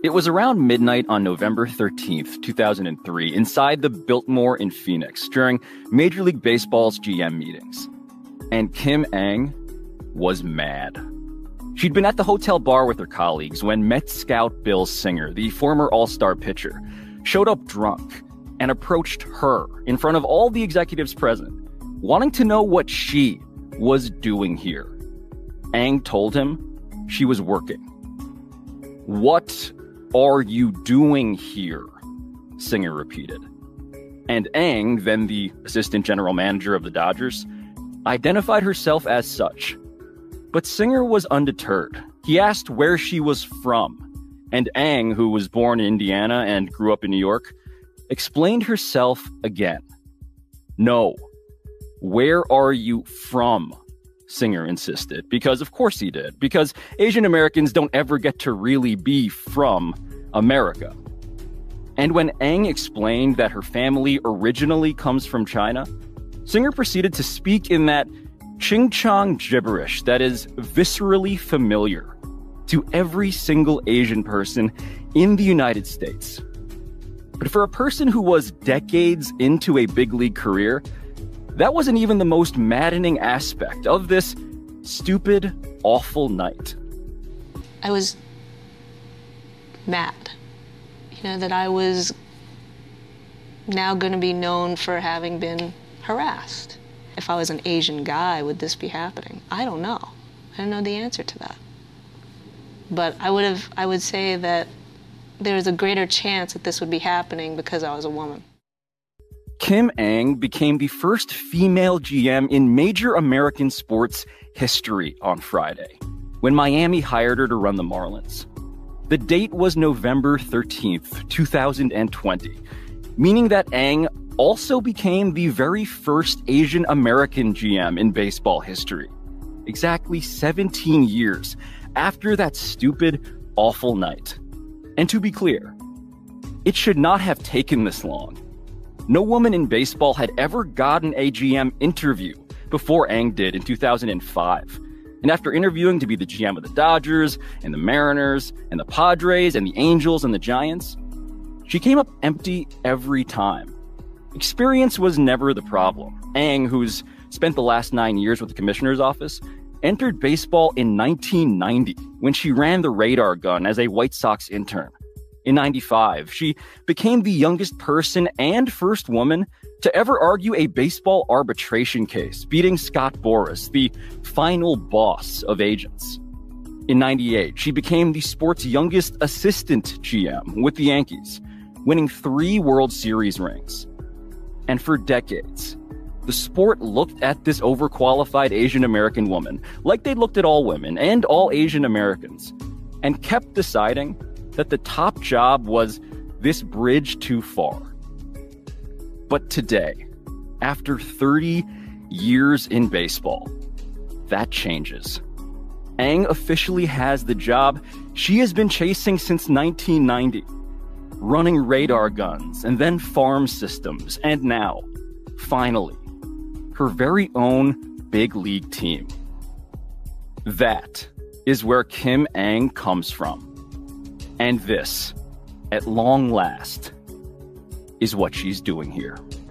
It was around midnight on November 13th, 2003, inside the Biltmore in Phoenix during Major League Baseball's GM meetings. And Kim Ng was mad. She'd been at the hotel bar with her colleagues when Met scout Bill Singer, the former All-Star pitcher, showed up drunk and approached her in front of all the executives present, wanting to know what she was doing here. Ng told him she was working. "What are you doing here?" Singer repeated. And Ng, then the assistant general manager of the Dodgers, identified herself as such. But Singer was undeterred. He asked where she was from, and Ng, who was born in Indiana and grew up in New York, explained herself again. "No, where are you from?" Singer insisted, because of course he did, because Asian Americans don't ever get to really be from America. And when Ng explained that her family originally comes from China, Singer proceeded to speak in that ching-chong gibberish that is viscerally familiar to every single Asian person in the United States. But for a person who was decades into a big league career, that wasn't even the most maddening aspect of this stupid, awful night. I was mad, that I was now going to be known for having been harassed. If I was an Asian guy, would this be happening? I don't know. I don't know the answer to that. But I would say that there was a greater chance that this would be happening because I was a woman. Kim Ng became the first female GM in major American sports history on Friday, when Miami hired her to run the Marlins. The date was November 13th, 2020, meaning that Ng also became the very first Asian American GM in baseball history, exactly 17 years after that stupid, awful night. And to be clear, it should not have taken this long. No woman in baseball had ever gotten a GM interview before Ng did in 2005. And after interviewing to be the GM of the Dodgers and the Mariners and the Padres and the Angels and the Giants, she came up empty every time. Experience was never the problem. Ng, who's spent the last 9 years with the commissioner's office, entered baseball in 1990 when she ran the radar gun as a White Sox intern. In 95, she became the youngest person and first woman to ever argue a baseball arbitration case, beating Scott Boras, the final boss of agents. In 98, she became the sport's youngest assistant GM with the Yankees, winning 3 World Series rings. And for decades, the sport looked at this overqualified Asian American woman like they looked at all women and all Asian Americans, and kept deciding that the top job was this bridge too far. But today, after 30 years in baseball, that changes. Ng officially has the job she has been chasing since 1990, running radar guns and then farm systems, and now, finally, her very own big league team. That is where Kim Ng comes from. And this, at long last, is what she's doing here.